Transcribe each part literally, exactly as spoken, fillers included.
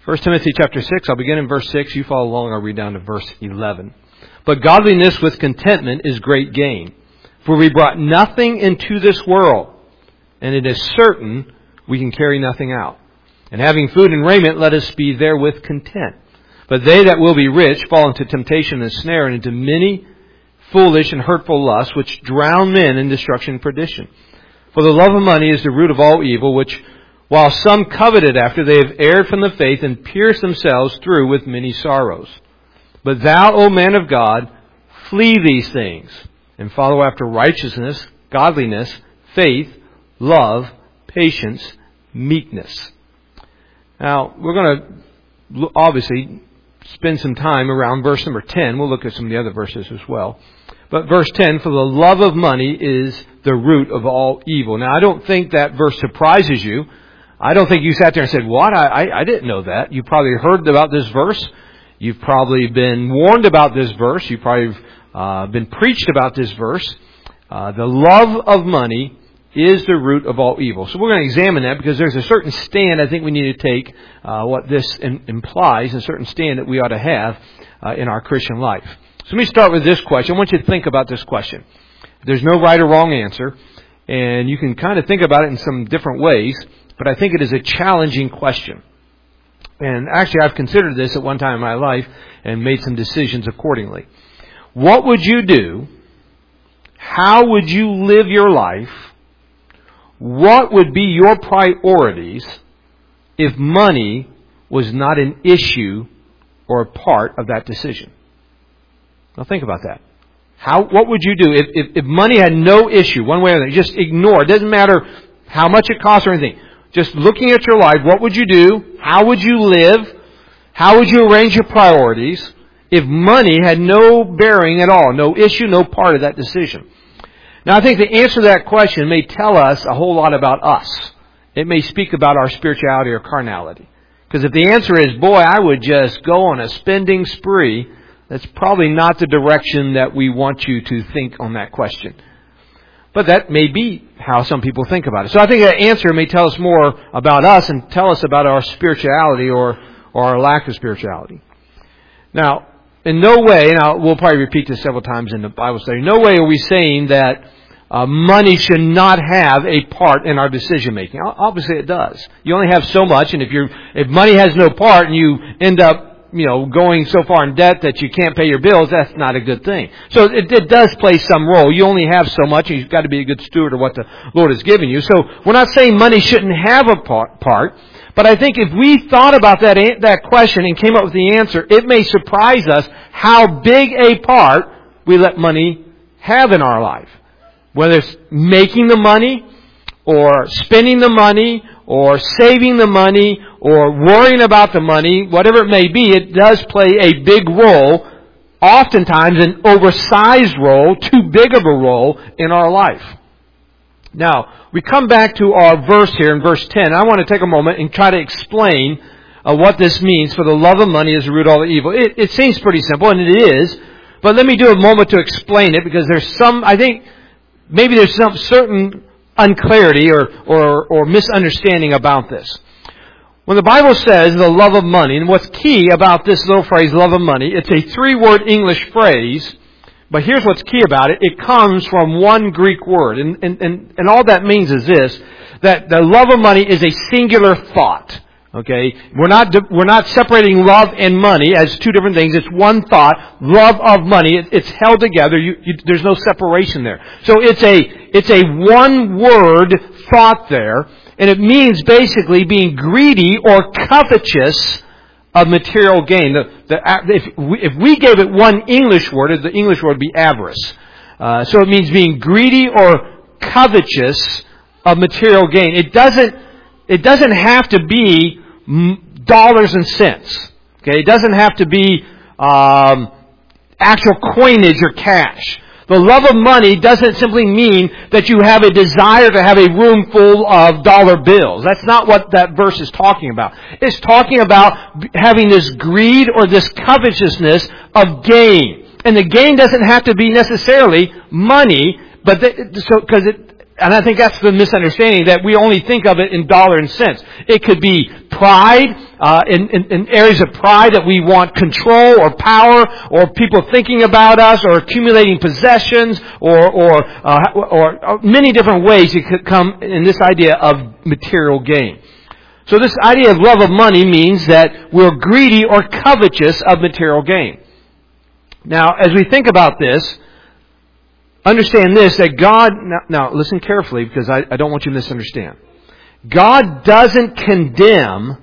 First Timothy chapter six, I'll begin in verse six. You follow along, I'll read down to verse eleven. But godliness with contentment is great gain. For we brought nothing into this world, and it is certain we can carry nothing out. And having food and raiment, let us be therewith content. But they that will be rich fall into temptation and snare, and into many foolish and hurtful lusts, which drown men in destruction and perdition. For the love of money is the root of all evil, which while some coveted after, they have erred from the faith and pierced themselves through with many sorrows. But thou, O man of God, flee these things, and follow after righteousness, godliness, faith, love, patience, meekness. Now, we're going to obviously spend some time around verse number ten. We'll look at some of the other verses as well. But verse ten, for the love of money is the root of all evil. Now, I don't think that verse surprises you. I don't think you sat there and said, what? I, I, I didn't know that. You probably heard about this verse. You've probably been warned about this verse. You've probably uh, been preached about this verse. Uh, the love of money is the root of all evil. So we're going to examine that because there's a certain stand I think we need to take, uh, what this in, implies, a certain stand that we ought to have uh, in our Christian life. So let me start with this question. I want you to think about this question. There's no right or wrong answer, and you can kind of think about it in some different ways, but I think it is a challenging question. And actually, I've considered this at one time in my life and made some decisions accordingly. What would you do? How would you live your life? What would be your priorities if money was not an issue or a part of that decision? Now think about that. How? What would you do if, if, if money had no issue, one way or another? Just ignore. It doesn't matter how much it costs or anything. Just looking at your life, what would you do? How would you live? How would you arrange your priorities if money had no bearing at all, no issue, no part of that decision? Now, I think the answer to that question may tell us a whole lot about us. It may speak about our spirituality or carnality. Because if the answer is, boy, I would just go on a spending spree, that's probably not the direction that we want you to think on that question. But that may be how some people think about it. So I think that answer may tell us more about us and tell us about our spirituality or, or our lack of spirituality. Now, in no way, and I'll, we'll probably repeat this several times in the Bible study, in no way are we saying that uh, money should not have a part in our decision making. Obviously it does. You only have so much, and if you're, if money has no part and you end up you know, going so far in debt that you can't pay your bills, that's not a good thing. So it, it does play some role. You only have so much, and you've got to be a good steward of what the Lord has given you. So we're not saying money shouldn't have a part, part but I think if we thought about that that question and came up with the answer, it may surprise us how big a part we let money have in our life. Whether it's making the money, or spending the money, or saving the money, or worrying about the money, whatever it may be, it does play a big role, oftentimes an oversized role, too big of a role in our life. Now, we come back to our verse here in verse ten. I want to take a moment and try to explain uh, what this means. For the love of money is the root of all evil. It, it seems pretty simple, and it is. But let me do a moment to explain it, because there's some, I think, maybe there's some certain unclarity or, or, or misunderstanding about this. When the Bible says the love of money, and what's key about this little phrase, love of money, it's a three-word English phrase, but here's what's key about it. It comes from one Greek word, and, and, and, and all that means is this, that the love of money is a singular thought. Okay? We're not, we're not separating love and money as two different things. It's one thought, love of money. It, it's held together. You, you, there's no separation there. So it's a, it's a one word thought there. And it means basically being greedy or covetous of material gain. The, the, if, we, if we gave it one English word, the English word would be avarice. Uh, so it means being greedy or covetous of material gain. It doesn't, it doesn't have to be dollars and cents. Okay, it doesn't have to be um, actual coinage or cash. The love of money doesn't simply mean that you have a desire to have a room full of dollar bills. That's not what that verse is talking about. It's talking about having this greed or this covetousness of gain. And the gain doesn't have to be necessarily money, but the, so because it. And I think that's the misunderstanding, that we only think of it in dollar and cents. It could be pride. uh, in, in, in areas of pride that we want control or power, or people thinking about us, or accumulating possessions, or or, uh, or, or many different ways it could come in this idea of material gain. So this idea of love of money means that we're greedy or covetous of material gain. Now, as we think about this, understand this, that God, now, now listen carefully because I, I don't want you to misunderstand. God doesn't condemn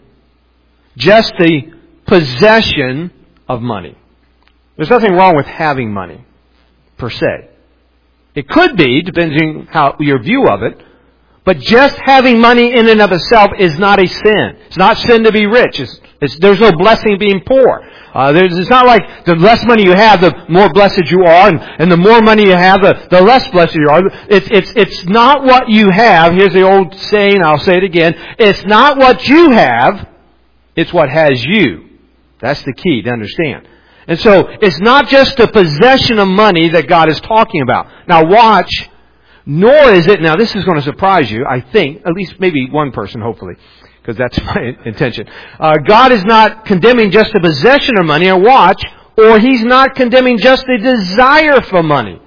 just the possession of money. There's nothing wrong with having money, per se. It could be, depending how your view of it, but just having money in and of itself is not a sin. It's not sin to be rich. It's, it's, there's no blessing being poor. Uh, there's, it's not like the less money you have, the more blessed you are, and, and the more money you have, the, the less blessed you are. It's, it's, it's not what you have. Here's the old saying, I'll say it again. It's not what you have, it's what has you. That's the key to understand. And so, it's not just the possession of money that God is talking about. Now watch, nor is it, now this is going to surprise you, I think, at least maybe one person, hopefully, because that's my intention. Uh, God is not condemning just the possession of money, or watch, or He's not condemning just the desire for money.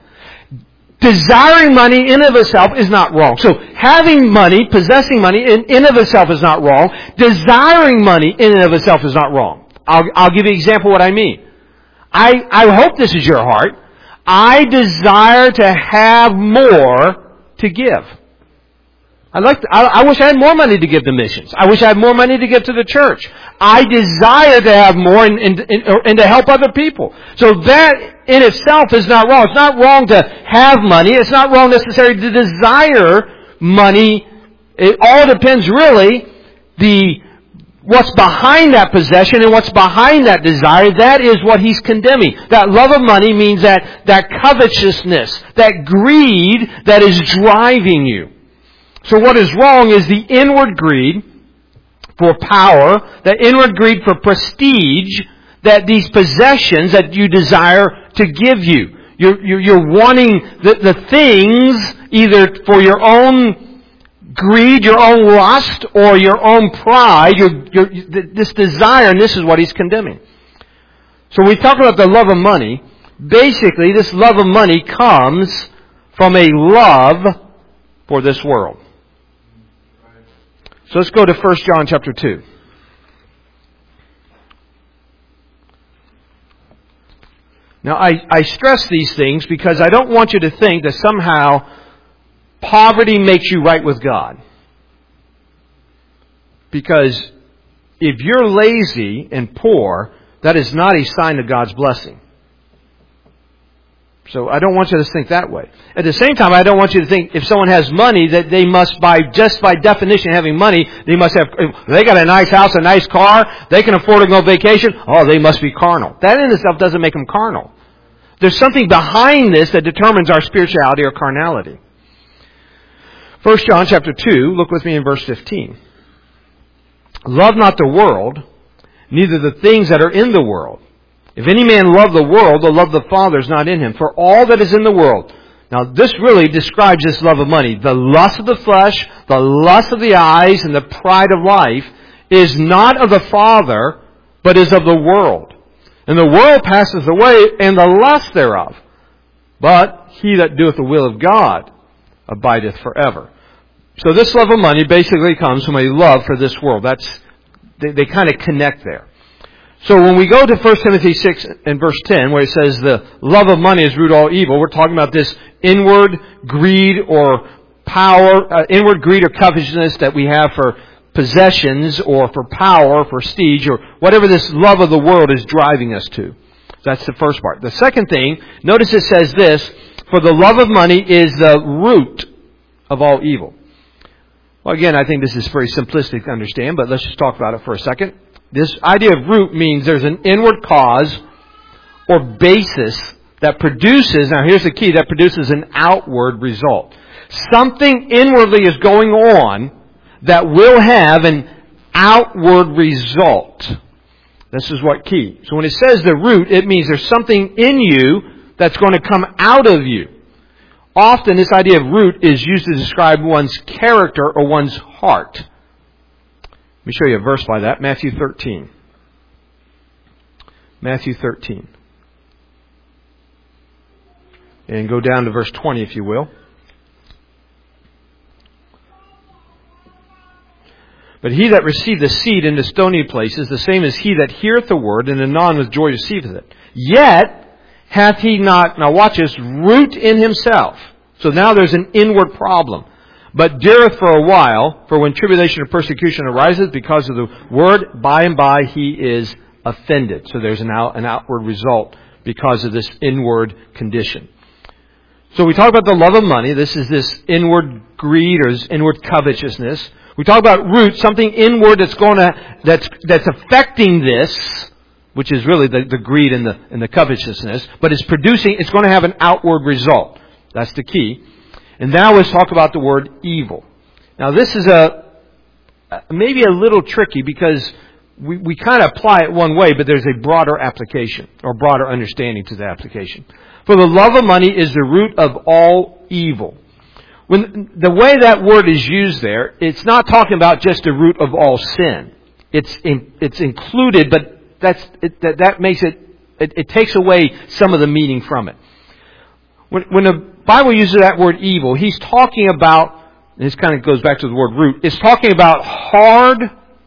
Desiring money in and of itself is not wrong. So having money, possessing money in and of itself is not wrong. Desiring money in and of itself is not wrong. I'll, I'll give you an example of what I mean. I, I hope this is your heart. I desire to have more to give. I like. To, I, I wish I had more money to give to missions. I wish I had more money to give to the church. I desire to have more and, and, and, and to help other people. So that in itself is not wrong. It's not wrong to have money. It's not wrong necessarily to desire money. It all depends really the what's behind that possession and what's behind that desire. That is what He's condemning. That love of money means that that covetousness, that greed that is driving you. So what is wrong is the inward greed for power, the inward greed for prestige, that these possessions that you desire to give you. You're, you're, you're wanting the, the things either for your own greed, your own lust, or your own pride, your, your, this desire, and this is what He's condemning. So we talk about the love of money. Basically, this love of money comes from a love for this world. So let's go to First John chapter two. Now, I, I stress these things because I don't want you to think that somehow poverty makes you right with God. Because if you're lazy and poor, that is not a sign of God's blessing. So I don't want you to think that way. At the same time, I don't want you to think if someone has money that they must, by just by definition having money, they must have, if they got a nice house, a nice car, they can afford to go on vacation, oh, they must be carnal. That in itself doesn't make them carnal. There's something behind this that determines our spirituality or carnality. First John chapter two, look with me in verse fifteen. Love not the world, neither the things that are in the world. If any man love the world, the love of the Father is not in him. For all that is in the world. Now this really describes this love of money. The lust of the flesh, the lust of the eyes, and the pride of life is not of the Father, but is of the world. And the world passeth away, and the lust thereof. But he that doeth the will of God abideth forever. So this love of money basically comes from a love for this world. That's they, they kind of connect there. So when we go to First Timothy six and verse ten, where it says the love of money is root of all evil, we're talking about this inward greed or power, uh, inward greed or covetousness that we have for possessions or for power, or prestige, or whatever this love of the world is driving us to. That's the first part. The second thing, notice it says this, for the love of money is the root of all evil. Well, again, I think this is very simplistic to understand, but let's just talk about it for a second. This idea of root means there's an inward cause or basis that produces, now here's the key, that produces an outward result. Something inwardly is going on that will have an outward result. This is what key. So when it says the root, it means there's something in you that's going to come out of you. Often this idea of root is used to describe one's character or one's heart. Let me show you a verse by that. Matthew thirteen. Matthew thirteen. And go down to verse twenty, if you will. But he that received the seed in the stony places, the same as he that heareth the word, and anon with joy receiveth it. Yet hath he not, now watch this, root in himself. So now there's an inward problem. But dareth for a while, for when tribulation or persecution arises because of the word, by and by he is offended. So there's an, out, an outward result because of this inward condition. So we talk about the love of money. This is this inward greed or this inward covetousness. We talk about root, something inward that's going to, that's, that's affecting this, which is really the, the greed and the, and the covetousness, but it's producing, it's going to have an outward result. That's the key. And now let's talk about the word evil. Now this is a, maybe a little tricky because we, we kind of apply it one way, but there's a broader application or broader understanding to the application. For the love of money is the root of all evil. When the way that word is used there, it's not talking about just the root of all sin. It's in, it's included, but that's it, that, that makes it, it it takes away some of the meaning from it. When when the Bible uses that word evil, he's talking about, and this kind of goes back to the word root, it's talking about hard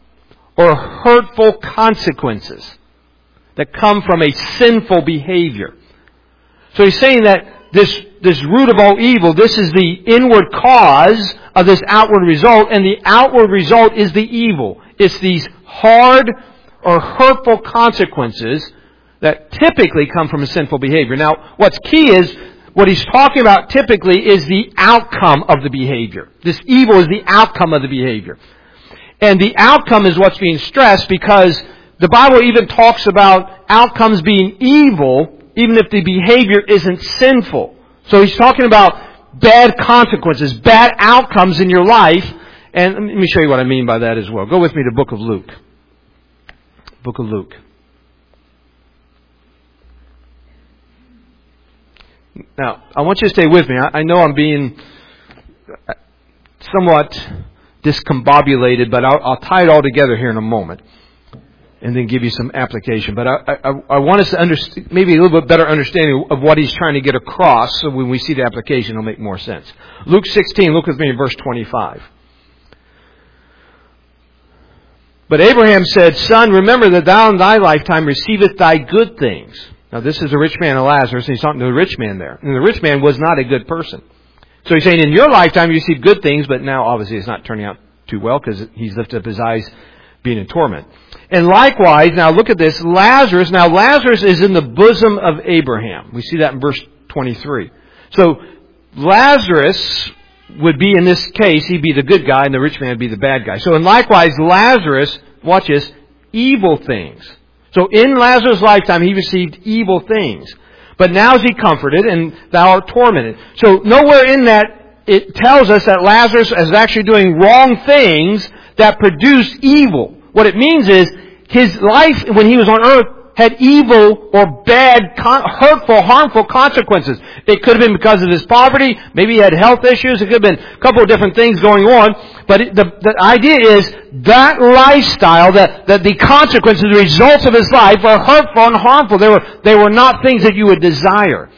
or hurtful consequences that come from a sinful behavior. So he's saying that this, this root of all evil, this is the inward cause of this outward result, and the outward result is the evil. It's these hard or hurtful consequences that typically come from a sinful behavior. Now, what's key is, what he's talking about typically is the outcome of the behavior. This evil is the outcome of the behavior. And the outcome is what's being stressed because the Bible even talks about outcomes being evil even if the behavior isn't sinful. So he's talking about bad consequences, bad outcomes in your life. And let me show you what I mean by that as well. Go with me to the book of Luke. Book of Luke. Now, I want you to stay with me. I know I'm being somewhat discombobulated, but I'll, I'll tie it all together here in a moment and then give you some application. But I, I, I want us to understand, maybe a little bit better understanding of what he's trying to get across, so when we see the application, it'll make more sense. Luke sixteen, look with me in verse twenty-five. But Abraham said, Son, remember that thou in thy lifetime receivest thy good things. Now this is a rich man and Lazarus, and he's talking to the rich man there. And the rich man was not a good person. So he's saying, in your lifetime you received good things, but now obviously it's not turning out too well because he's lifted up his eyes being in torment. And likewise, now look at this, Lazarus, now Lazarus is in the bosom of Abraham. We see that in verse twenty-three. So Lazarus would be, in this case, he'd be the good guy and the rich man would be the bad guy. So and likewise, Lazarus, watch this, evil things. So in Lazarus' lifetime, he received evil things. But now is he comforted and thou art tormented. So nowhere in that it tells us that Lazarus is actually doing wrong things that produce evil. What it means is his life when he was on earth had evil or bad, hurtful, harmful consequences. It could have been because of his poverty. Maybe he had health issues. It could have been a couple of different things going on. But it, the, the idea is that lifestyle, that, that the consequences, the results of his life are hurtful and harmful. They were, they were not things that you would desire.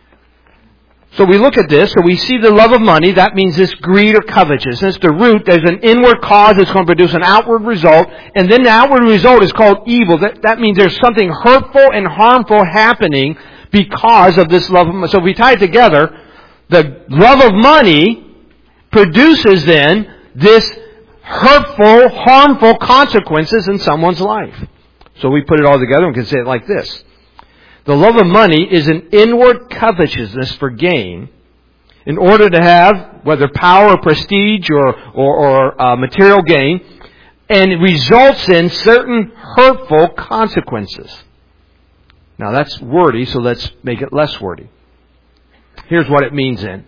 So we look at this, so we see the love of money, that means this greed or covetousness. The root, there's an inward cause that's going to produce an outward result, and then the outward result is called evil. That, that means there's something hurtful and harmful happening because of this love of money. So if we tie it together, the love of money produces then this hurtful, harmful consequences in someone's life. So we put it all together and can say it like this. The love of money is an inward covetousness for gain in order to have, whether power or prestige or, or, or uh, material gain, and it results in certain hurtful consequences. Now that's wordy, so let's make it less wordy. Here's what it means then.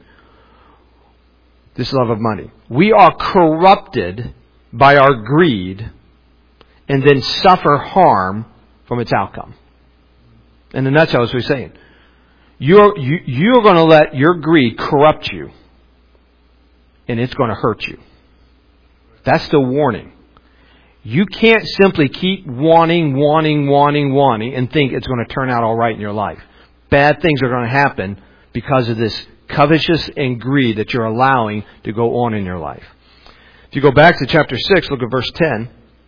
This love of money. We are corrupted by our greed and then suffer harm from its outcome. In a nutshell, as we're saying, you're, you, you're going to let your greed corrupt you, and it's going to hurt you. That's the warning. You can't simply keep wanting, wanting, wanting, wanting, and think it's going to turn out all right in your life. Bad things are going to happen because of this covetousness and greed that you're allowing to go on in your life. If you go back to chapter six, look at verse ten.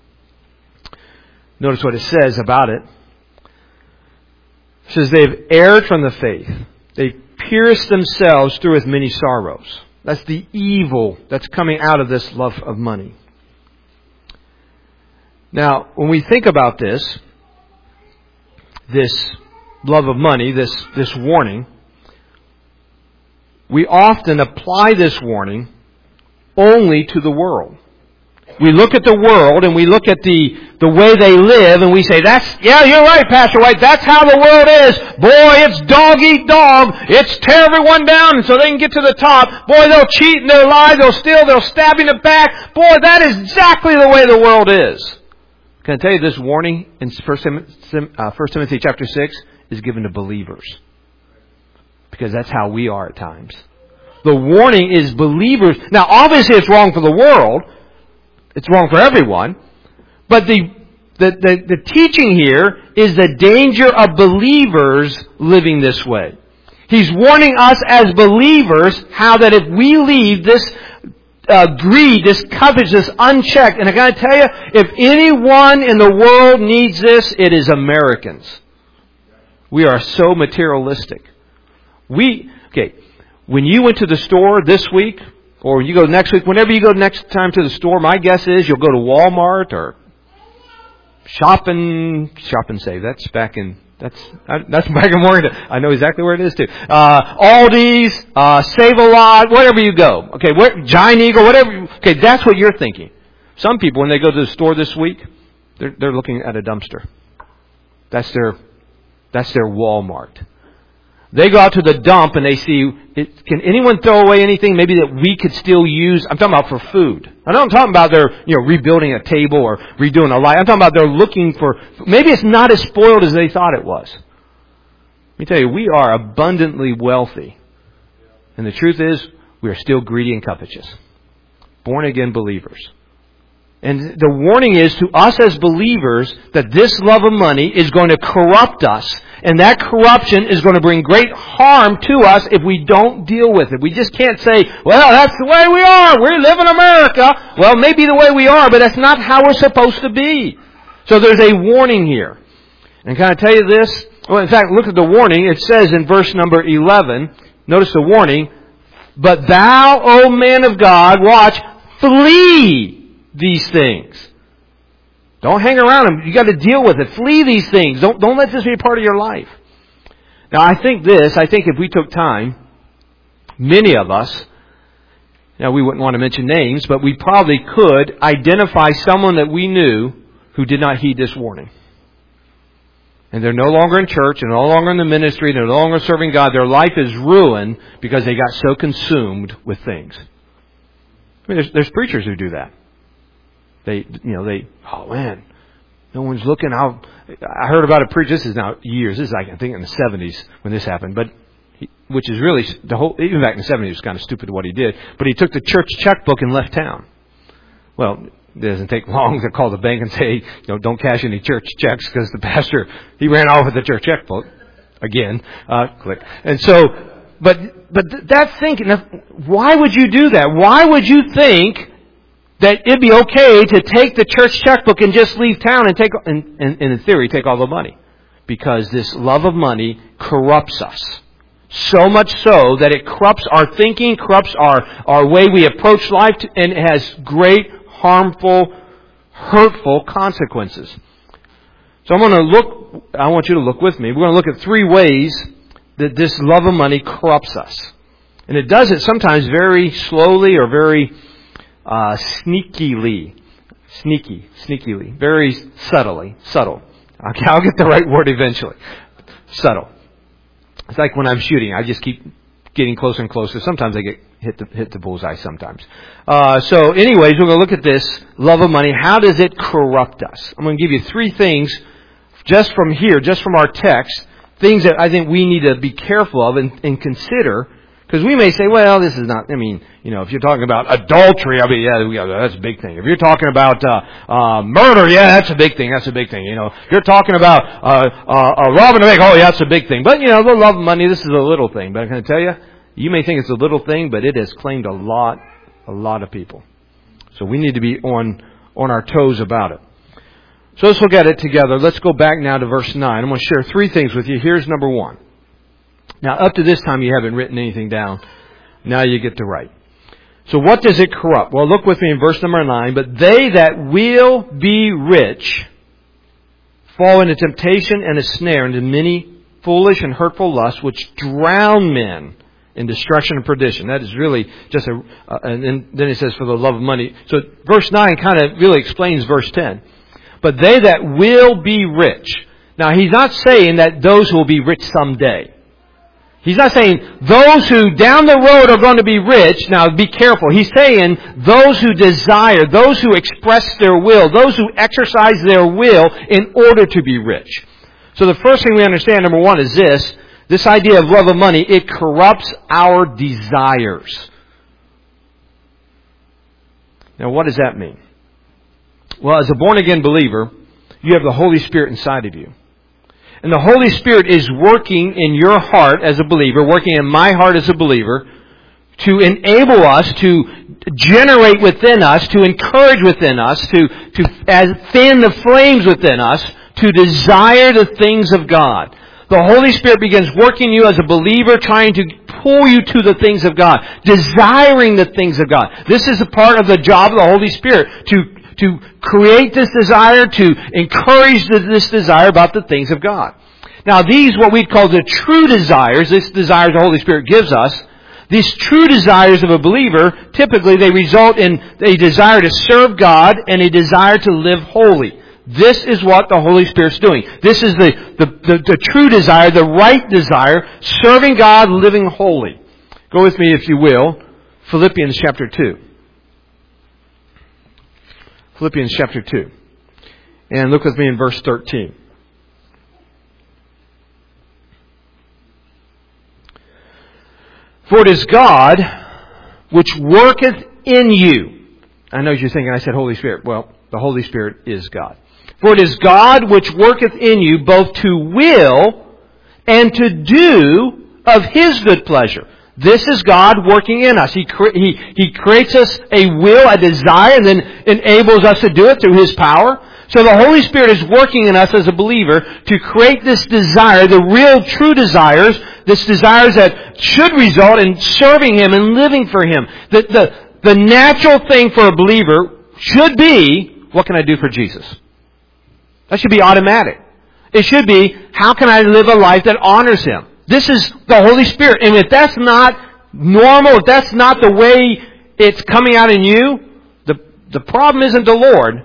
Notice what it says about it. It says, they've erred from the faith. They've pierced themselves through with many sorrows. That's the evil that's coming out of this love of money. Now, when we think about this, this love of money, this, this warning, we often apply this warning only to the world. We look at the world and we look at the, the way they live and we say, that's, yeah, you're right, Pastor White, that's how the world is. Boy, it's dog eat dog. It's tear everyone down and so they can get to the top. Boy, they'll cheat and they'll lie, they'll steal, they'll stab in the back. Boy, that is exactly the way the world is. Can I tell you this warning in First Timothy chapter six is given to believers? Because that's how we are at times. The warning is believers. Now, obviously it's wrong for the world. It's wrong for everyone. But the, the, the, the teaching here is the danger of believers living this way. He's warning us as believers how that if we leave this uh, greed, this covetousness unchecked, and I gotta tell you, if anyone in the world needs this, it is Americans. We are so materialistic. We, okay, when you went to the store this week, or when you go next week, whenever you go next time to the store, my guess is you'll go to Walmart or Shop and, Shop and Save. That's back in, that's, that's back in Morgan. I know exactly where it is too. Uh, Aldi's, uh, Save-A-Lot, wherever you go. Okay, where, Giant Eagle, whatever. Okay, that's what you're thinking. Some people, when they go to the store this week, they're, they're looking at a dumpster. That's their, that's their Walmart. They go out to the dump and they see, it, can anyone throw away anything maybe that we could still use? I'm talking about for food. I'm not talking about they're, you know, rebuilding a table or redoing a light. I'm talking about they're looking for, maybe it's not as spoiled as they thought it was. Let me tell you, we are abundantly wealthy. And the truth is, we are still greedy and covetous. Born again believers. And the warning is to us as believers that this love of money is going to corrupt us. And that corruption is going to bring great harm to us if we don't deal with it. We just can't say, well, that's the way we are. We live in America. Well, maybe the way we are, but that's not how we're supposed to be. So there's a warning here. And can I tell you this? Well, in fact, look at the warning. It says in verse number eleven, notice the warning, but thou, O man of God, watch, flee these things. Don't hang around them. You got to deal with it. Flee these things. Don't, don't let this be a part of your life. Now, I think this, I think if we took time, many of us, now we wouldn't want to mention names, but we probably could identify someone that we knew who did not heed this warning. And they're no longer in church, they're no longer in the ministry, they're no longer serving God. Their life is ruined because they got so consumed with things. I mean, there's, there's preachers who do that. They, you know, they, oh man, no one's looking out. I heard about a preacher, this is now years, this is like, I think in the seventies when this happened, but he, which is really, the whole, even back in the seventies it was kind of stupid what he did, but he took the church checkbook and left town. Well, it doesn't take long to call the bank and say, you know, don't cash any church checks because the pastor, he ran off with the church checkbook. Again, uh, click. And so, but, but that's thinking, why would you do that? Why would you think that it'd be okay to take the church checkbook and just leave town and take, and, and, and in theory, take all the money? Because this love of money corrupts us. So much so that it corrupts our thinking, corrupts our, our way we approach life, and it has great, harmful, hurtful consequences. So I'm going to look, I want you to look with me. We're going to look at three ways that this love of money corrupts us. And it does it sometimes very slowly or very Uh, sneakily, sneaky, sneakily, very subtly, subtle. Okay, I'll get the right word eventually. Subtle. It's like when I'm shooting, I just keep getting closer and closer. Sometimes I get hit the hit the bullseye. Sometimes. Uh, so, anyways, we're going to look at this love of money. How does it corrupt us? I'm going to give you three things, just from here, just from our text, things that I think we need to be careful of and, and consider Because we may say, well, this is not, I mean, you know, if you're talking about adultery, I mean, yeah, yeah that's a big thing. If you're talking about uh, uh murder, yeah, that's a big thing. That's a big thing. You know, if you're talking about uh, uh, uh robbing a bank, oh, yeah, that's a big thing. But, you know, the love of money, this is a little thing. But I'm going to tell you, you may think it's a little thing, but it has claimed a lot, a lot of people. So we need to be on on our toes about it. So let's look at it together. Let's go back now to verse nine. I'm going to share three things with you. Here's number one. Now, up to this time, you haven't written anything down. Now you get to write. So what does it corrupt? Well, look with me in verse number nine. But they that will be rich fall into temptation and a snare, into many foolish and hurtful lusts, which drown men in destruction and perdition. That is really just a... Uh, and then it says, for the love of money. So verse nine kind of really explains verse ten. But they that will be rich. Now, he's not saying that those who will be rich someday. He's not saying those who down the road are going to be rich. Now, be careful. He's saying those who desire, those who express their will, those who exercise their will in order to be rich. So the first thing we understand, number one, is this. This idea of love of money, it corrupts our desires. Now, what does that mean? Well, as a born-again believer, you have the Holy Spirit inside of you. And the Holy Spirit is working in your heart as a believer, working in my heart as a believer, to enable us, to generate within us, to encourage within us, to, to as fan the flames within us, to desire the things of God. The Holy Spirit begins working in you as a believer, trying to pull you to the things of God, desiring the things of God. This is a part of the job of the Holy Spirit, to to create this desire, to encourage this desire about the things of God. Now, these, what we call the true desires, this desire the Holy Spirit gives us, these true desires of a believer, typically they result in a desire to serve God and a desire to live holy. This is what the Holy Spirit's doing. This is the, the, the, the true desire, the right desire, serving God, living holy. Go with me, if you will, Philippians chapter two. Philippians chapter two. And look with me in verse thirteen. For it is God which worketh in you. I know you're thinking I said Holy Spirit. Well, the Holy Spirit is God. For it is God which worketh in you both to will and to do of His good pleasure. This is God working in us. He, cre- he, he creates us a will, a desire, and then enables us to do it through His power. So the Holy Spirit is working in us as a believer to create this desire, the real, true desires, this desires that should result in serving Him and living for Him. The, the, the natural thing for a believer should be, what can I do for Jesus? That should be automatic. It should be, how can I live a life that honors Him? This is the Holy Spirit. And if that's not normal, if that's not the way it's coming out in you, the, the problem isn't the Lord.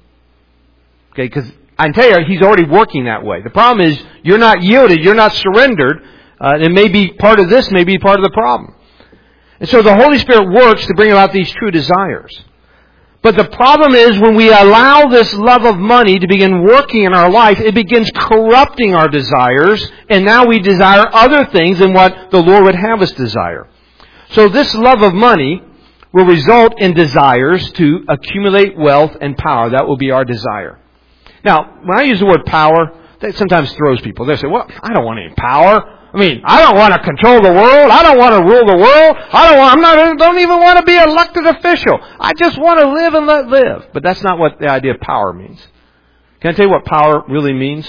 Okay, because I can tell you, He's already working that way. The problem is, you're not yielded, you're not surrendered. Uh, it may be part of this, may be part of the problem. And so the Holy Spirit works to bring about these true desires. But the problem is, when we allow this love of money to begin working in our life, it begins corrupting our desires, and now we desire other things than what the Lord would have us desire. So this love of money will result in desires to accumulate wealth and power. That will be our desire. Now, when I use the word power, that sometimes throws people. They say, well, I don't want any power. I mean, I don't want to control the world. I don't want to rule the world. I don't want, I'm not, don't even want to be an elected official. I just want to live and let live. But that's not what the idea of power means. Can I tell you what power really means?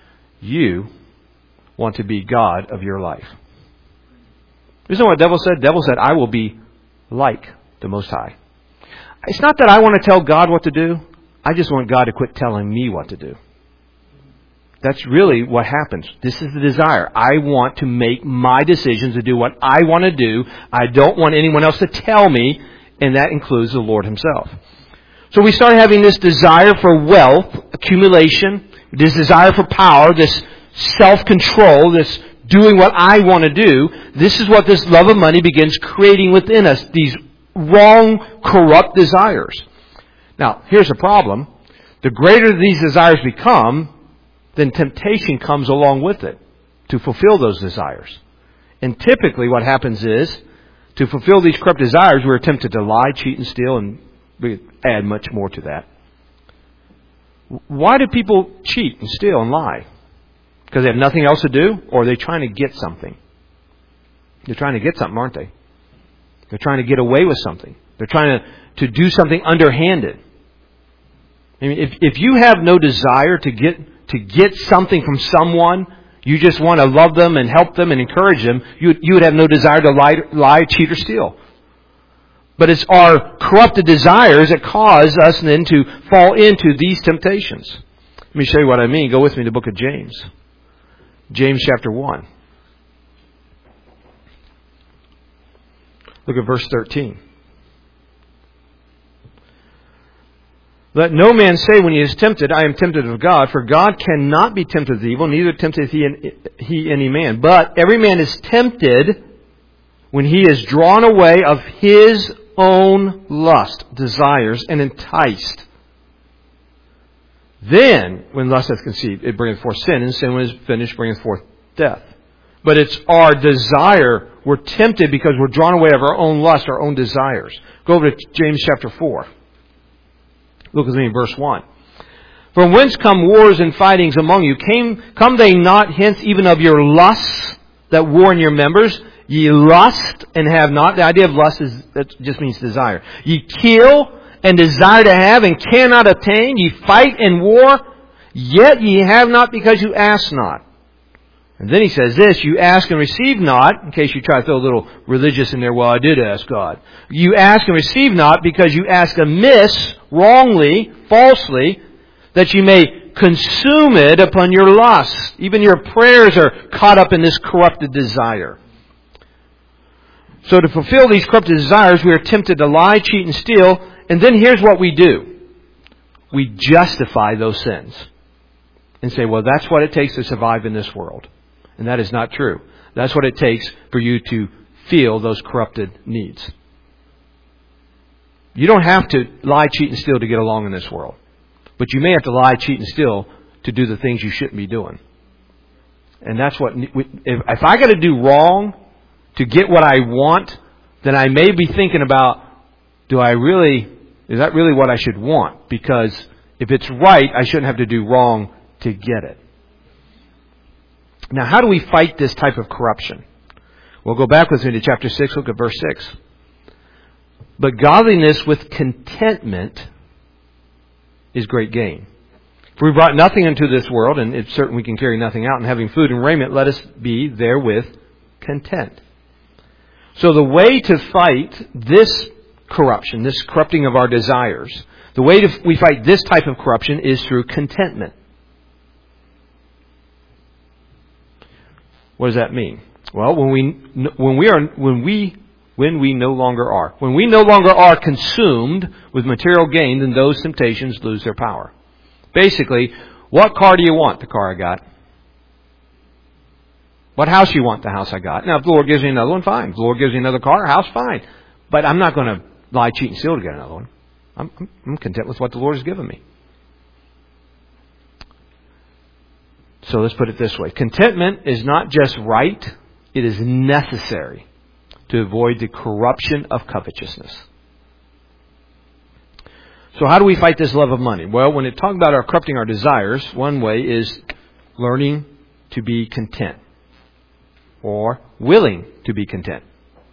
You want to be God of your life. Isn't that what the devil said? The devil said, I will be like the Most High. It's not that I want to tell God what to do. I just want God to quit telling me what to do. That's really what happens. This is the desire. I want to make my decisions to do what I want to do. I don't want anyone else to tell me, and that includes the Lord Himself. So we start having this desire for wealth, accumulation, this desire for power, this self-control, this doing what I want to do. This is what this love of money begins creating within us, these wrong, corrupt desires. Now, here's the problem. The greater these desires become, then temptation comes along with it to fulfill those desires. And typically what happens is, to fulfill these corrupt desires, we're tempted to lie, cheat, and steal, and we add much more to that. Why do people cheat and steal and lie? Because they have nothing else to do, or are they trying to get something? They're trying to get something, aren't they? They're trying to get away with something. They're trying to, to do something underhanded. I mean, if if you have no desire to get to get something from someone, you just want to love them and help them and encourage them, you you would have no desire to lie, lie, cheat, or steal. But it's our corrupted desires that cause us then to fall into these temptations. Let me show you what I mean. Go with me to the book of James. James chapter one. Look at verse thirteen. Let no man say when he is tempted, I am tempted of God, for God cannot be tempted with evil, neither tempteth he, he any man. But every man is tempted when he is drawn away of his own lust, desires, and enticed. Then, when lust hath conceived, it bringeth forth sin, and sin, when it is finished, bringeth forth death. But it's our desire. We're tempted because we're drawn away of our own lust, our own desires. Go over to James chapter four. Look with me in verse one. From whence come wars and fightings among you? Came, come they not hence even of your lusts that war in your members? Ye lust and have not. The idea of lust is that just means desire. Ye kill and desire to have and cannot obtain. Ye fight and war, yet ye have not because you ask not. And then he says this, you ask and receive not, in case you try to throw a little religious in there, well, I did ask God. You ask and receive not because you ask amiss, wrongly, falsely, that you may consume it upon your lust. Even your prayers are caught up in this corrupted desire. So to fulfill these corrupted desires, we are tempted to lie, cheat, and steal. And then here's what we do. We justify those sins. And say, well, that's what it takes to survive in this world. And that is not true. That's what it takes for you to feel those corrupted needs. You don't have to lie, cheat, and steal to get along in this world. But you may have to lie, cheat, and steal to do the things you shouldn't be doing. And that's what... If, if I got to do wrong to get what I want, then I may be thinking about, do I really... Is that really what I should want? Because if it's right, I shouldn't have to do wrong to get it. Now, how do we fight this type of corruption? We'll go back with me to chapter six. Look at verse six. But godliness with contentment is great gain. For we brought nothing into this world, and it's certain we can carry nothing out, and having food and raiment, let us be therewith content. So the way to fight this corruption, this corrupting of our desires, the way to, we fight this type of corruption is through contentment. What does that mean? Well, when we when we are when we when we no longer are when we no longer are consumed with material gain, then those temptations lose their power. Basically, what car do you want? The car I got. What house you want? The house I got. Now, if the Lord gives me another one, fine. If the Lord gives me another car, house, fine. But I'm not going to lie, cheat, and steal to get another one. I'm, I'm content with what the Lord has given me. So let's put it this way. Contentment is not just right, it is necessary to avoid the corruption of covetousness. So how do we fight this love of money? Well, when it talks about our corrupting our desires, one way is learning to be content or willing to be content.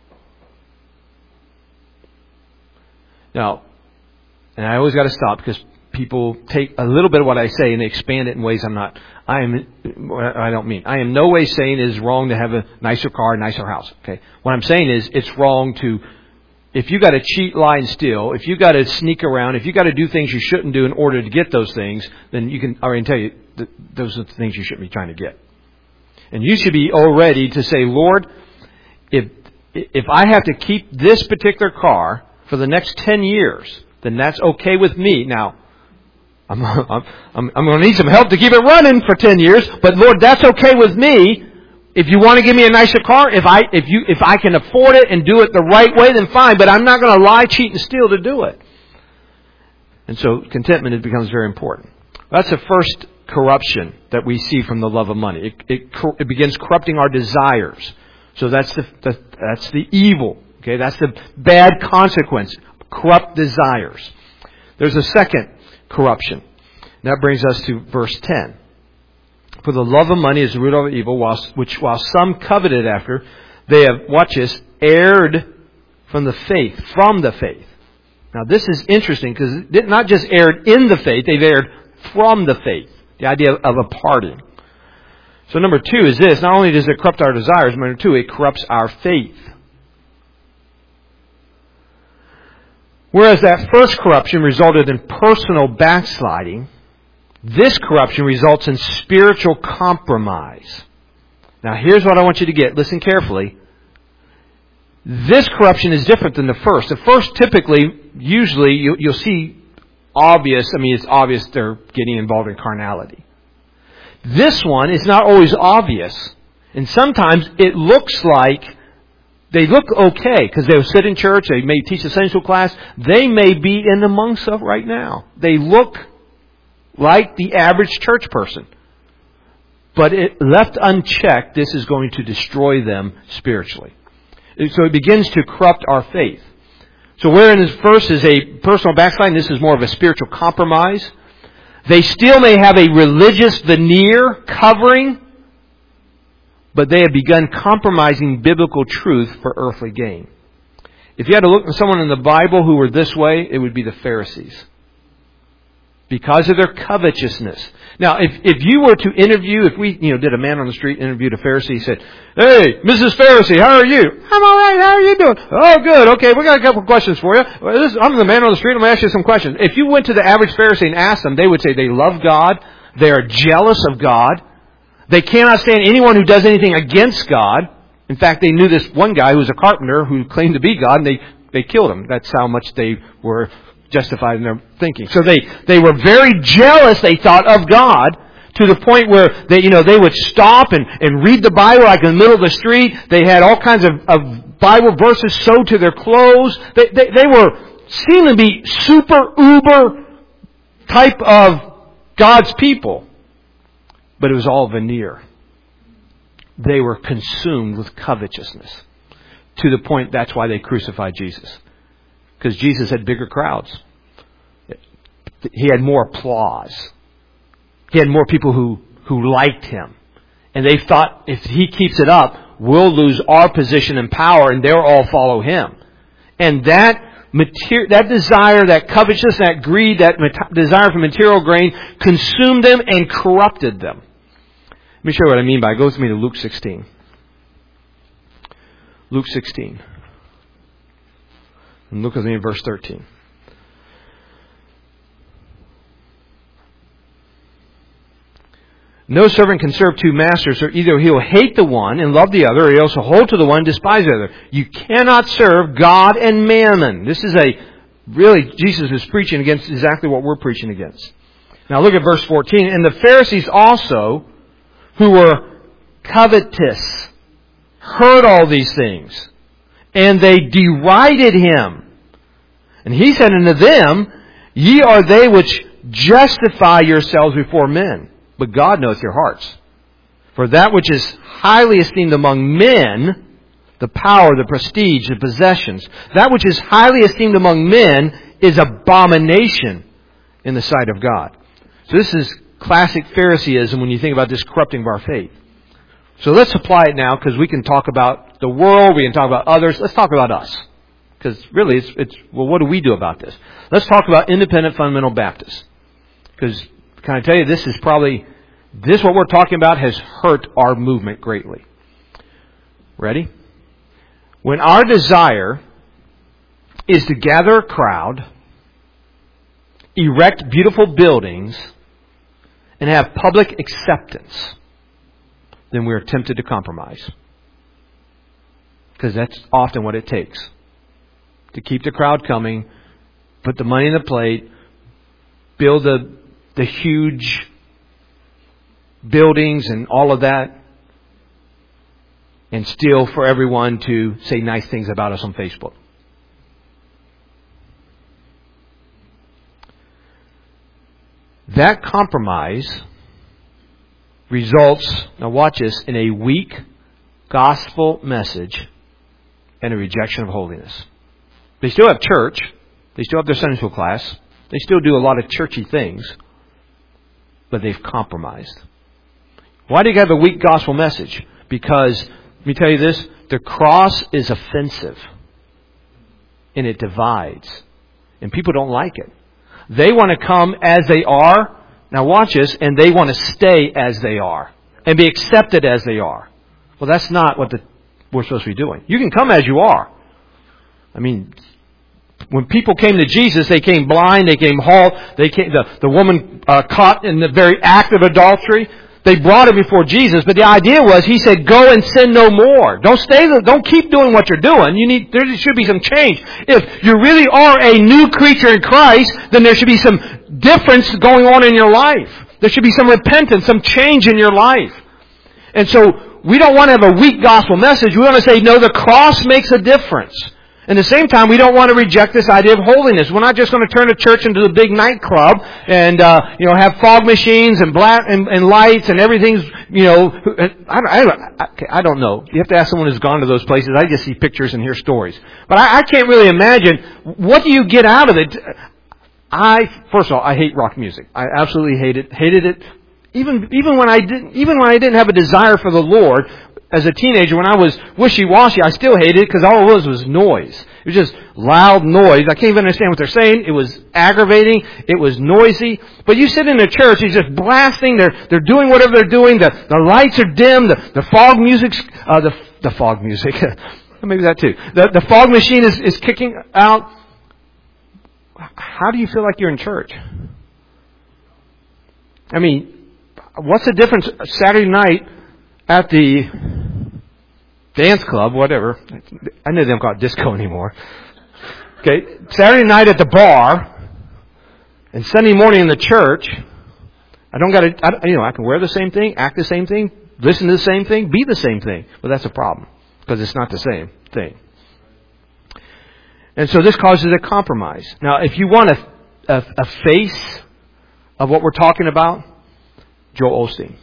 Now, and I always got to stop because people take a little bit of what I say and they expand it in ways I'm not, I am, I don't mean. I am no way saying it is wrong to have a nicer car, a nicer house. Okay. What I'm saying is it's wrong to, if you got to cheat, lie, and steal, if you got to sneak around, if you got to do things you shouldn't do in order to get those things, then you can already tell you that those are the things you shouldn't be trying to get. And you should be all ready to say, Lord, if if I have to keep this particular car for the next ten years, then that's okay with me. Now, I'm, I'm, I'm, I'm going to need some help to keep it running for ten years, but Lord, that's okay with me. If you want to give me a nicer car, if I, if you, if I can afford it and do it the right way, then fine, but I'm not going to lie, cheat, and steal to do it. And so contentment, it becomes very important. That's the first corruption that we see from the love of money. It, it, it begins corrupting our desires. So that's the, the that's the evil. Okay, that's the bad consequence. Corrupt desires. There's a second corruption. That brings us to verse ten. For the love of money is the root of evil, whilst, which while some coveted after, they have, watch this, erred from the faith, from the faith. Now this is interesting because it not just erred in the faith, they've erred from the faith. The idea of a parting. So number two is this, not only does it corrupt our desires, number two, it corrupts our faith. Whereas that first corruption resulted in personal backsliding, this corruption results in spiritual compromise. Now here's what I want you to get. Listen carefully. This corruption is different than the first. The first typically, usually, you, you'll see obvious, I mean it's obvious they're getting involved in carnality. This one is not always obvious. And sometimes it looks like they look okay because they'll sit in church, they may teach a Sunday school class, they may be in amongst us right now. They look like the average church person. But it, left unchecked, this is going to destroy them spiritually. So it begins to corrupt our faith. So wherein this verse is a personal backsliding, this is more of a spiritual compromise. They still may have a religious veneer covering, but they have begun compromising biblical truth for earthly gain. If you had to look at someone in the Bible who were this way, it would be the Pharisees. Because of their covetousness. Now, if, if you were to interview, if we, you know, did a man on the street interviewed a Pharisee, he said, "Hey, Missus Pharisee, how are you?" "I'm all right. How are you doing?" "Oh, good. Okay, we got a couple of questions for you. Well, this, I'm the man on the street. I'm going to ask you some questions." If you went to the average Pharisee and asked them, they would say they love God. They are jealous of God. They cannot stand anyone who does anything against God. In fact, they knew this one guy who was a carpenter who claimed to be God, and they, they killed him. That's how much they were justified in their thinking. So they, they were very jealous, they thought, of God, to the point where they, you know, they would stop and, and read the Bible like in the middle of the street. They had all kinds of, of Bible verses sewed to their clothes. They, they, they were seemed to be super uber type of God's people. But it was all veneer. They were consumed with covetousness. To the point that's why they crucified Jesus. Because Jesus had bigger crowds. He had more applause. He had more people who, who liked him. And they thought if he keeps it up, we'll lose our position and power and they'll all follow him. And that Mater- that desire, that covetousness, that greed, that mat- desire for material gain consumed them and corrupted them. Let me show you what I mean by it. Go with me to Luke sixteen. Luke sixteen. And look with me in verse thirteen. No servant can serve two masters, or either he will hate the one and love the other, or he also hold to the one and despise the other. You cannot serve God and mammon. This is a, really, Jesus is preaching against exactly what we're preaching against. Now look at verse fourteen. And the Pharisees also, who were covetous, heard all these things, and they derided him. And he said unto them, Ye are they which justify yourselves before men, but God knoweth your hearts. For that which is highly esteemed among men, the power, the prestige, the possessions, that which is highly esteemed among men is abomination in the sight of God. So this is classic Phariseeism when you think about this corrupting of our faith. So let's apply it now, because we can talk about the world, we can talk about others. Let's talk about us. Because really, it's, it's, well, what do we do about this? Let's talk about independent fundamental Baptists. Because, can I tell you, this is probably, this what we're talking about has hurt our movement greatly. Ready? When our desire is to gather a crowd, erect beautiful buildings, and have public acceptance, then we're tempted to compromise. Because that's often what it takes. To keep the crowd coming, put the money in the plate, build the, the huge buildings and all of that, and still for everyone to say nice things about us on Facebook. That compromise results, now watch this, in a weak, gospel message and a rejection of holiness. They still have church. They still have their Sunday school class. They still do a lot of churchy things. But they've compromised. Why do you have a weak gospel message? Because, let me tell you this, the cross is offensive. And it divides. And people don't like it. They want to come as they are. Now watch this. And they want to stay as they are. And be accepted as they are. Well, that's not what the, we're supposed to be doing. You can come as you are. I mean, when people came to Jesus, they came blind, they came halt, they came, the, the woman uh, caught in the very act of adultery. They brought her before Jesus, but the idea was, He said, go and sin no more. Don't stay, don't keep doing what you're doing. You need, there should be some change. If you really are a new creature in Christ, then there should be some difference going on in your life. There should be some repentance, some change in your life. And so, we don't want to have a weak gospel message. We want to say, no, the cross makes a difference. At the same time, we don't want to reject this idea of holiness. We're not just going to turn the church into a big nightclub and, uh, you know, have fog machines and black and, and lights and everything's, you know, I, I, I don't know. You have to ask someone who's gone to those places. I just see pictures and hear stories. But I, I can't really imagine, what do you get out of it? I, first of all, I hate rock music. I absolutely hate it. Hated it. Even, even when I didn't, even when I didn't have a desire for the Lord, as a teenager, when I was wishy-washy, I still hated it because all it was was noise. It was just loud noise. I can't even understand what they're saying. It was aggravating. It was noisy. But you sit in a church, it's just blasting. They're, they're doing whatever they're doing. The, the lights are dim. The, the fog music's, uh, the, the fog music. Maybe that too. The, the fog machine is, is kicking out. How do you feel like you're in church? I mean, what's the difference Saturday night at the dance club, whatever. I know they don't call it disco anymore. Okay, Saturday night at the bar, and Sunday morning in the church. I don't got to, you know, I can wear the same thing, act the same thing, listen to the same thing, be the same thing. But that's a problem because it's not the same thing. And so this causes a compromise. Now, if you want a, a, a face of what we're talking about, Joel Osteen.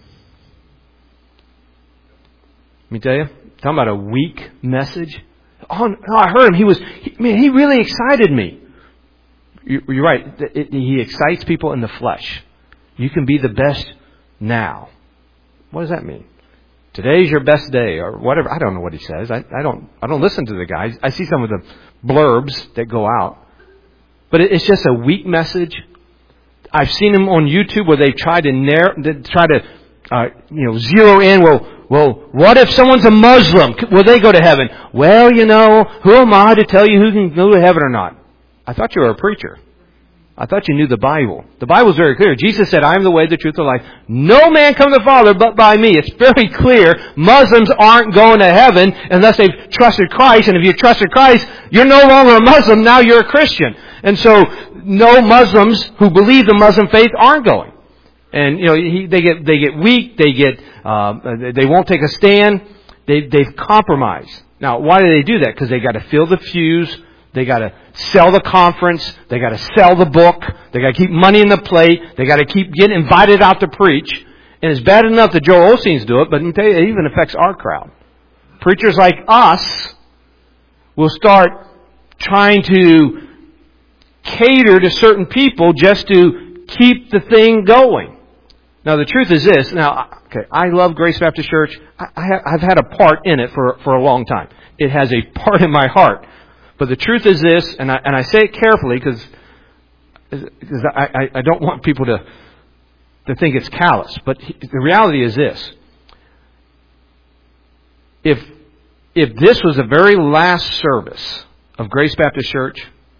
Let me tell you, talking about a weak message. Oh, no, I heard him. He was, he, man, he really excited me. You, you're right. It, it, he excites people in the flesh. You can be the best now. What does that mean? Today's your best day, or whatever. I don't know what he says. I, I don't. I don't listen to the guys. I see some of the blurbs that go out, but it, it's just a weak message. I've seen him on YouTube where they try to narrow, try to, uh, you know, zero in. Well. Well, what if someone's a Muslim? Will they go to heaven? Well, you know, who am I to tell you who can go to heaven or not? I thought you were a preacher. I thought you knew the Bible. The Bible's very clear. Jesus said, I am the way, the truth, the life. No man come to the Father but by me. It's very clear. Muslims aren't going to heaven unless they've trusted Christ. And if you trusted Christ, you're no longer a Muslim. Now you're a Christian. And so, no Muslims who believe the Muslim faith aren't going. And, you know, he, they get, they get weak, they get, uh, they won't take a stand, they, they've compromised. Now, why do they do that? Because they got to fill the pews, they got to sell the conference, they got to sell the book, they got to keep money in the plate, they got to keep getting invited out to preach. And it's bad enough that Joel Osteen's do it, but let me tell you, it even affects our crowd. Preachers like us will start trying to cater to certain people just to keep the thing going. Now, the truth is this. Now, okay, I love Grace Baptist Church. I, I have, I've had a part in it for, for a long time. It has a part in my heart. But the truth is this, and I, and I say it carefully because because I, I, I don't want people to, to think it's callous. But the reality is this. If, if this was the very last service of Grace Baptist Church,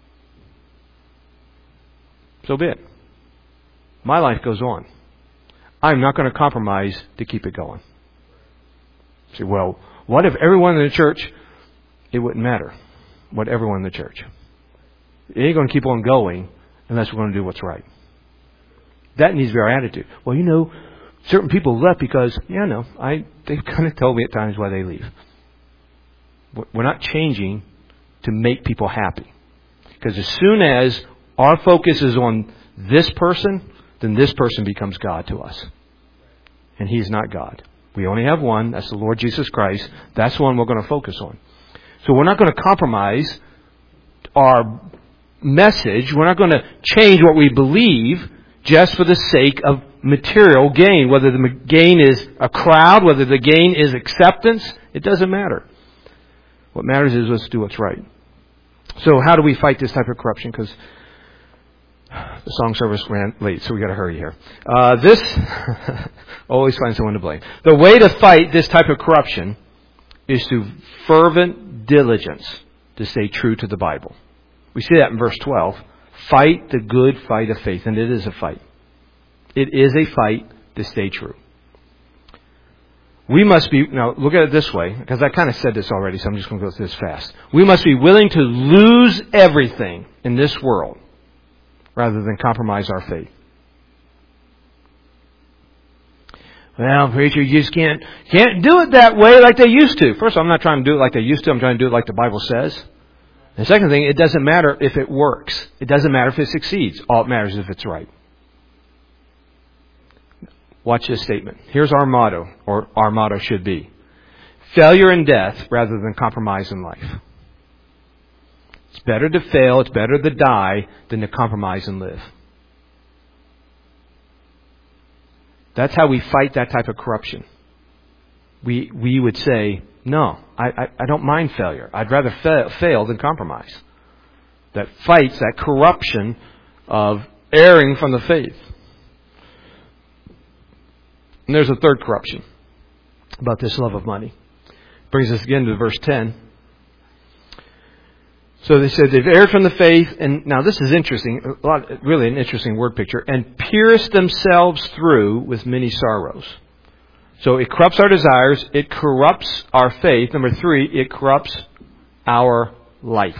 so be it. My life goes on. I'm not going to compromise to keep it going. Say, well, what if everyone in the church, it wouldn't matter. What everyone in the church. It ain't going to keep on going unless we're going to do what's right. That needs to be our attitude. Well, you know, certain people left because, yeah, no, I, they've kind of told me at times why they leave. We're not changing to make people happy. Because as soon as our focus is on this person, then this person becomes God to us. And He's not God. We only have one. That's the Lord Jesus Christ. That's the one we're going to focus on. So we're not going to compromise our message. We're not going to change what we believe just for the sake of material gain. Whether the gain is a crowd, whether the gain is acceptance, it doesn't matter. What matters is let's do what's right. So how do we fight this type of corruption? Because the song service ran late, so we got to hurry here. Uh, this, always find someone to blame. The way to fight this type of corruption is through fervent diligence to stay true to the Bible. We see that in verse twelve. Fight the good fight of faith. And it is a fight. It is a fight to stay true. We must be, now look at it this way, because I kind of said this already, so I'm just going to go through this fast. We must be willing to lose everything in this world rather than compromise our faith. Well, preacher, you just can't, can't do it that way like they used to. First, I'm not trying to do it like they used to. I'm trying to do it like the Bible says. The second thing, it doesn't matter if it works. It doesn't matter if it succeeds. All it matters is if it's right. Watch this statement. Here's our motto, or our motto should be. Failure and death rather than compromise in life. It's better to fail, it's better to die than to compromise and live. That's how we fight that type of corruption. We we would say, no, I, I, I don't mind failure. I'd rather fail, fail than compromise. That fights that corruption of erring from the faith. And there's a third corruption about this love of money. Brings us again to verse ten. So they said they've erred from the faith, and now this is interesting, a lot, really an interesting word picture, and pierced themselves through with many sorrows. So it corrupts our desires, it corrupts our faith. Number three, it corrupts our life.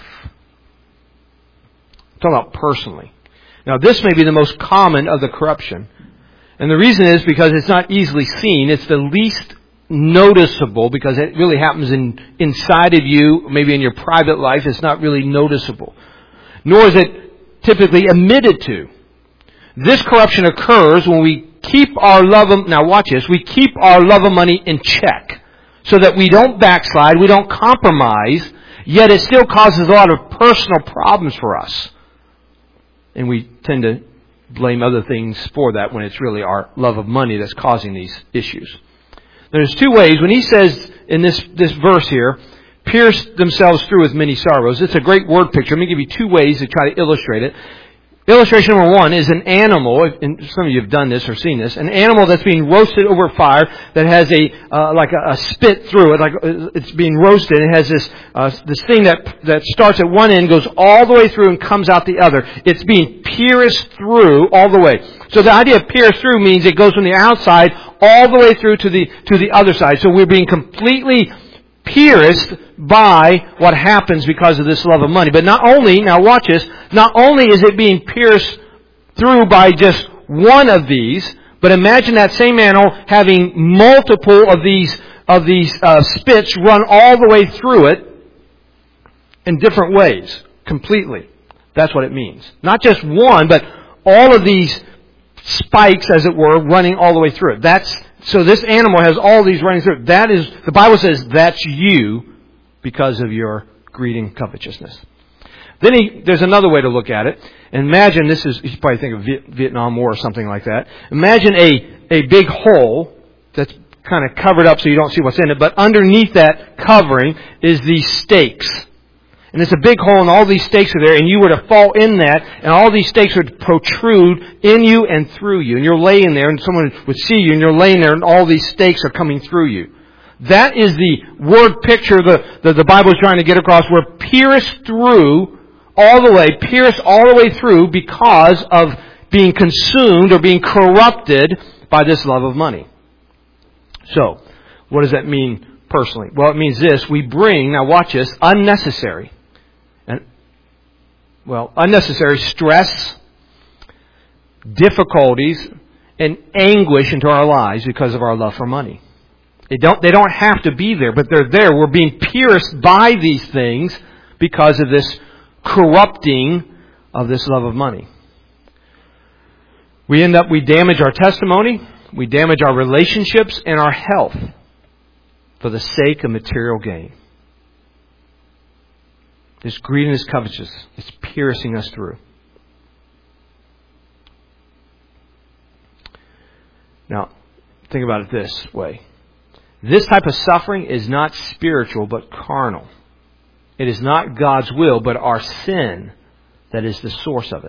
I'm talking about personally. Now this may be the most common of the corruption. And the reason is because it's not easily seen. It's the least noticeable because it really happens in inside of you, maybe in your private life. It's not really noticeable. Nor is it typically admitted to. This corruption occurs when we keep our love of, now watch this, we keep our love of money in check so that we don't backslide, we don't compromise, yet it still causes a lot of personal problems for us. And we tend to blame other things for that when it's really our love of money that's causing these issues. There's two ways. When he says in this, this verse here, pierce themselves through with many sorrows, it's a great word picture. Let me give you two ways to try to illustrate it. Illustration number one is an animal, and some of you have done this or seen this, an animal that's being roasted over fire that has a, uh, like a, a spit through it, like it's being roasted. It has this, uh, this thing that, that starts at one end, goes all the way through and comes out the other. It's being pierced through all the way. So the idea of pierced through means it goes from the outside all the way through to the, to the other side. So we're being completely pierced by what happens because of this love of money. But not only, now watch this, not only is it being pierced through by just one of these, but imagine that same animal having multiple of these of these uh, spits run all the way through it in different ways, completely. That's what it means. Not just one, but all of these spikes, as it were, running all the way through it. That's So this animal has all these running through it. That is, the Bible says that's you because of your greed and covetousness. Then he, there's another way to look at it. Imagine, this is, you probably think of Viet, Vietnam War or something like that. Imagine a, a big hole that's kind of covered up so you don't see what's in it. But underneath that covering is these stakes. And it's a big hole and all these stakes are there and you were to fall in that and all these stakes would protrude in you and through you. And you're laying there and someone would see you and you're laying there and all these stakes are coming through you. That is the word picture that the, the Bible is trying to get across. We're pierced through all the way, pierced all the way through because of being consumed or being corrupted by this love of money. So, what does that mean personally? Well, it means this. We bring, now watch this, unnecessary. And, well, unnecessary stress, difficulties, and anguish into our lives because of our love for money. They don't, they don't have to be there, but they're there. We're being pierced by these things because of this corrupting of this love of money. We end up, we damage our testimony. We damage our relationships and our health for the sake of material gain. This greed and this covetousness is piercing us through. Now, think about it this way. This type of suffering is not spiritual, but carnal. It is not God's will, but our sin that is the source of it.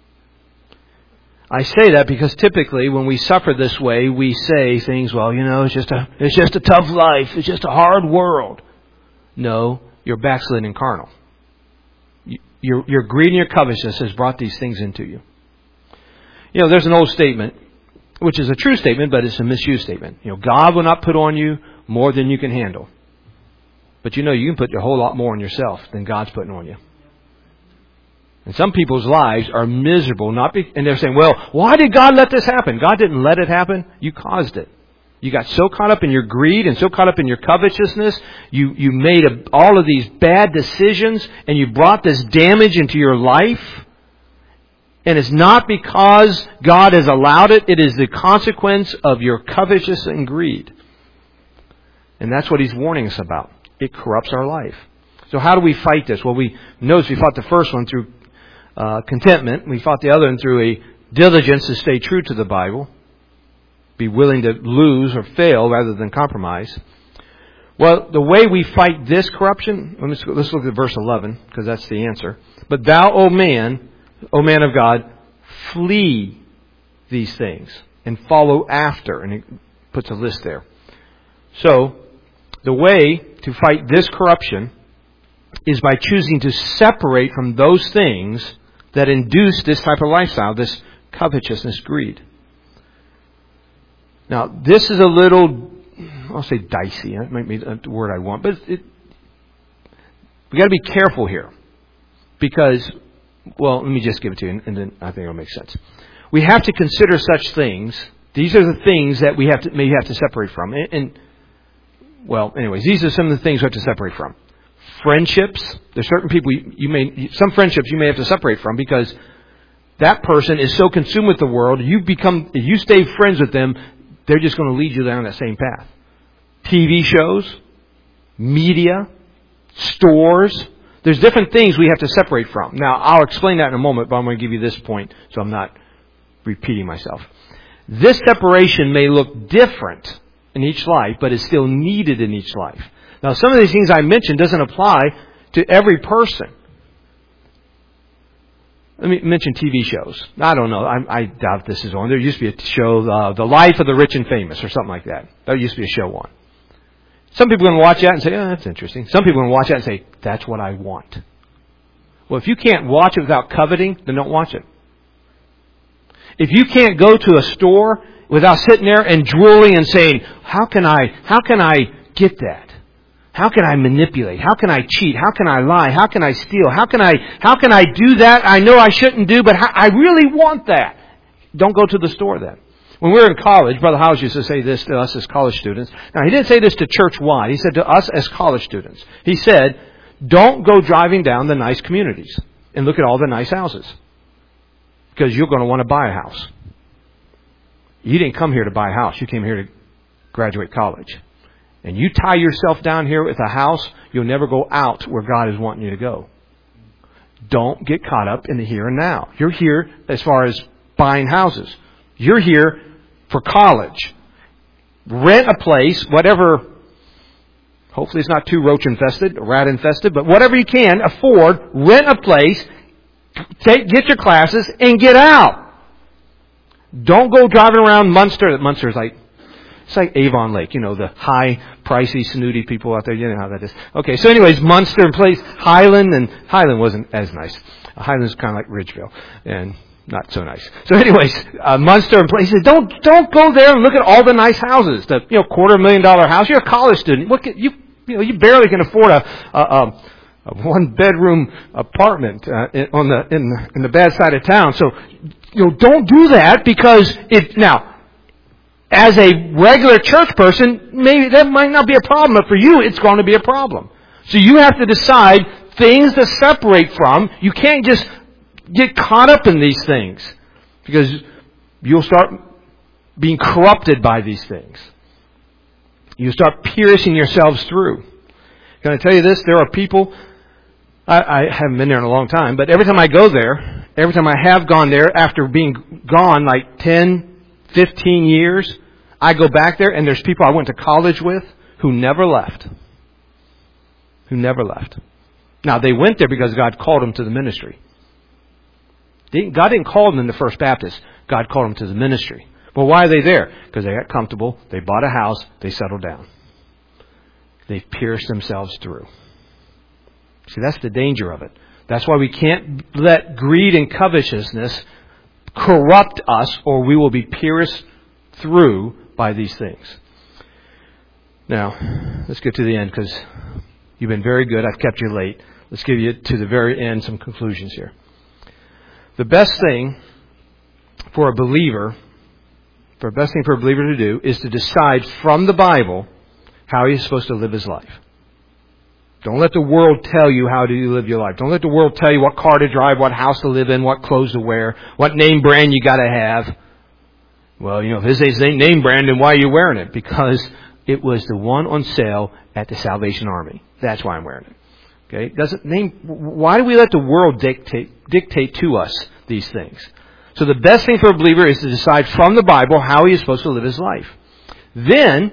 I say that because typically when we suffer this way, we say things, well, you know, it's just a, it's just a tough life. It's just a hard world. No, you're backslidden and carnal. Your, your greed and your covetousness has brought these things into you. You know, there's an old statement, which is a true statement, but it's a misused statement. You know, God will not put on you more than you can handle. But you know, you can put a whole lot more on yourself than God's putting on you. And some people's lives are miserable, not be, and they're saying, well, why did God let this happen? God didn't let it happen. You caused it. You got so caught up in your greed and so caught up in your covetousness. You, you made a, all of these bad decisions and you brought this damage into your life. And it's not because God has allowed it. It is the consequence of your covetousness and greed. And that's what He's warning us about. It corrupts our life. So how do we fight this? Well, we notice we fought the first one through uh, contentment. We fought the other one through a diligence to stay true to the Bible. Be willing to lose or fail rather than compromise. Well, the way we fight this corruption, let's, let's look at verse eleven, because that's the answer. But thou, O man, O man of God, flee these things and follow after. And it puts a list there. So, the way to fight this corruption is by choosing to separate from those things that induce this type of lifestyle, this covetousness, greed. Now, this is a little, I'll say dicey. That might be the word I want. But it, we got to be careful here. Because, well, let me just give it to you, and then I think it'll make sense. We have to consider such things. These are the things that we have to maybe have to separate from. And, and well, anyways, these are some of the things we have to separate from. Friendships. There's certain people you, you may, some friendships you may have to separate from because that person is so consumed with the world. You become, if you stay friends with them, they're just going to lead you down that same path. T V shows, media, stores. There's different things we have to separate from. Now, I'll explain that in a moment, but I'm going to give you this point so I'm not repeating myself. This separation may look different in each life, but is still needed in each life. Now, some of these things I mentioned doesn't apply to every person. Let me mention T V shows. I don't know. I, I doubt this is on. There used to be a show, uh, The Life of the Rich and Famous, or something like that. There used to be a show on. Some people are going to watch that and say, oh, that's interesting. Some people are going to watch that and say, that's what I want. Well, if you can't watch it without coveting, then don't watch it. If you can't go to a store without sitting there and drooling and saying, how can I, how can I get that? How can I manipulate? How can I cheat? How can I lie? How can I steal? How can I, how can I do that I know I shouldn't do, but how, I really want that? Don't go to the store then. When we were in college, Brother Howes used to say this to us as college students. Now, he didn't say this to church-wide. He said to us as college students. He said, don't go driving down the nice communities and look at all the nice houses. Because you're going to want to buy a house. You didn't come here to buy a house. You came here to graduate college. And you tie yourself down here with a house, you'll never go out where God is wanting you to go. Don't get caught up in the here and now. You're here as far as buying houses. You're here for college. Rent a place, whatever. Hopefully it's not too roach infested, rat infested, but whatever you can afford, rent a place, take, get your classes, and get out. Don't go driving around Munster. Munster is like, it's like Avon Lake, you know, the high, pricey, snooty people out there. You know how that is. Okay, so anyways, Munster and place, Highland, and Highland wasn't as nice. Highland's kind of like Ridgeville, and not so nice. So anyways, uh, Munster and places, don't, don't go there and look at all the nice houses. The, you know, quarter million dollar house. You're a college student. Look at, you, you know, you barely can afford a, a, a, a one bedroom apartment, uh, in, on the, in the, in the bad side of town. So, you know, don't do that because it, now, as a regular church person, maybe that might not be a problem, but for you, it's going to be a problem. So you have to decide things to separate from. You can't just get caught up in these things because you'll start being corrupted by these things. You start piercing yourselves through. Can I tell you this? There are people, I, I haven't been there in a long time, but every time I go there, every time I have gone there after being gone like ten, fifteen years, I go back there and there's people I went to college with who never left. Who never left. Now, they went there because God called them to the ministry. God didn't call them in the First Baptist. God called them to the ministry. Well, why are they there? Because they got comfortable. They bought a house. They settled down. They've pierced themselves through. See, that's the danger of it. That's why we can't let greed and covetousness corrupt us, or we will be pierced through by these things. Now, let's get to the end because you've been very good. I've kept you late. Let's give you to the very end some conclusions here. The best thing for a believer, for the best thing for a believer to do is to decide from the Bible how he's supposed to live his life. Don't let the world tell you how to live your life. Don't let the world tell you what car to drive, what house to live in, what clothes to wear, what name brand you got to have. Well, you know, if this is a name brand, then why are you wearing it? Because it was the one on sale at the Salvation Army. That's why I'm wearing it. Okay? Doesn't name. Why do we let the world dictate dictate to us these things? So the best thing for a believer is to decide from the Bible how he is supposed to live his life. Then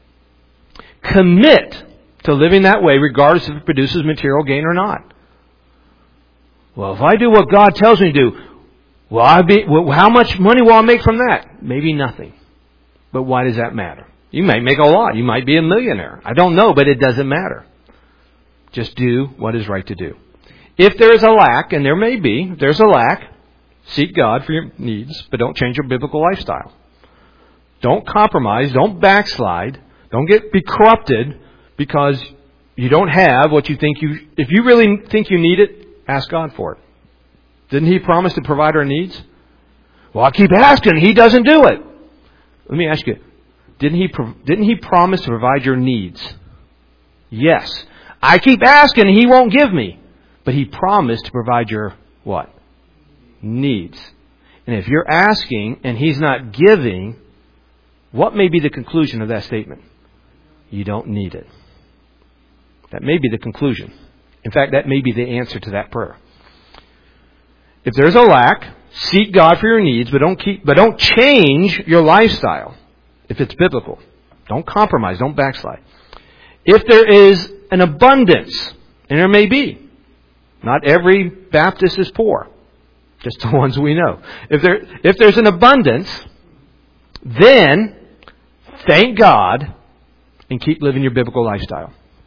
commit to living that way, regardless if it produces material gain or not. Well, if I do what God tells me to do, well, I be well, how much money will I make from that? Maybe nothing. But why does that matter? You might make a lot. You might be a millionaire. I don't know, but it doesn't matter. Just do what is right to do. If there is a lack, and there may be, if there's a lack, seek God for your needs, but don't change your biblical lifestyle. Don't compromise. Don't backslide. Don't get be corrupted because you don't have what you think you... If you really think you need it, ask God for it. Didn't He promise to provide our needs? Well, I keep asking. He doesn't do it. Let me ask you. Didn't He, didn't he promise to provide your needs? Yes. I keep asking. He won't give me. But He promised to provide your what? Needs. And if you're asking and He's not giving, what may be the conclusion of that statement? You don't need it. That may be the conclusion. In fact, that may be the answer to that prayer. If there's a lack, seek God for your needs, but don't keep, but don't change your lifestyle. If it's biblical, don't compromise, don't backslide. If there is an abundance, and there may be, not every Baptist is poor, just the ones we know. If there, if there's an abundance, then thank God and keep living your biblical lifestyle.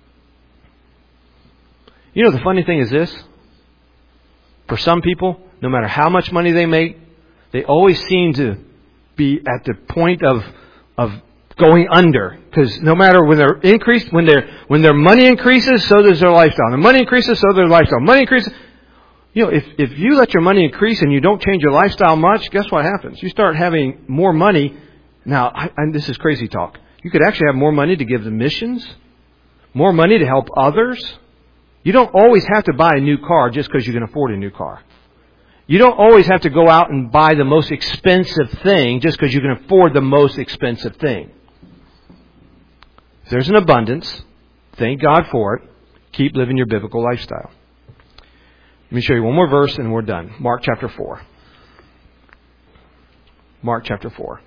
You know, the funny thing is this. For some people, no matter how much money they make, they always seem to be at the point of of going under. Because no matter when they're increased, when their when their money increases, so does their lifestyle. Their money increases, so does their lifestyle. Money increases. You know, if if you let your money increase and you don't change your lifestyle much, guess what happens? You start having more money. Now, I, and this is crazy talk. You could actually have more money to give to missions, more money to help others. You don't always have to buy a new car just because you can afford a new car. You don't always have to go out and buy the most expensive thing just because you can afford the most expensive thing. If there's an abundance, thank God for it. Keep living your biblical lifestyle. Let me show you one more verse and we're done. Mark chapter four. Mark chapter four.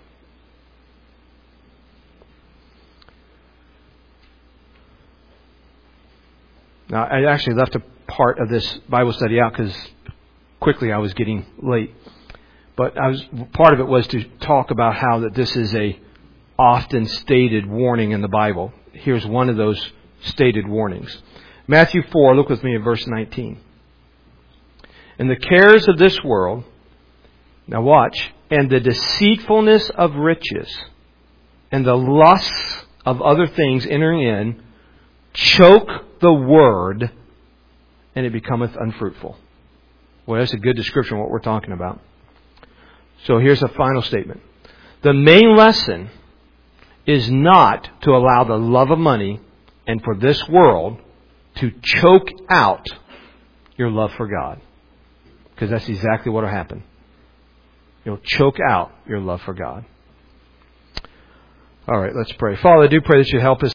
Now, I actually left a part of this Bible study out because quickly I was getting late. But I was part of it was to talk about how that this is a often stated warning in the Bible. Here's one of those stated warnings. Matthew four, look with me at verse nineteen. And the cares of this world, now watch, and the deceitfulness of riches, and the lusts of other things entering in, choke the word, and it becometh unfruitful. Well, that's a good description of what we're talking about. So here's a final statement. The main lesson is not to allow the love of money and for this world to choke out your love for God. Because that's exactly what will happen. You'll choke out your love for God. All right, let's pray. Father, I do pray that you help us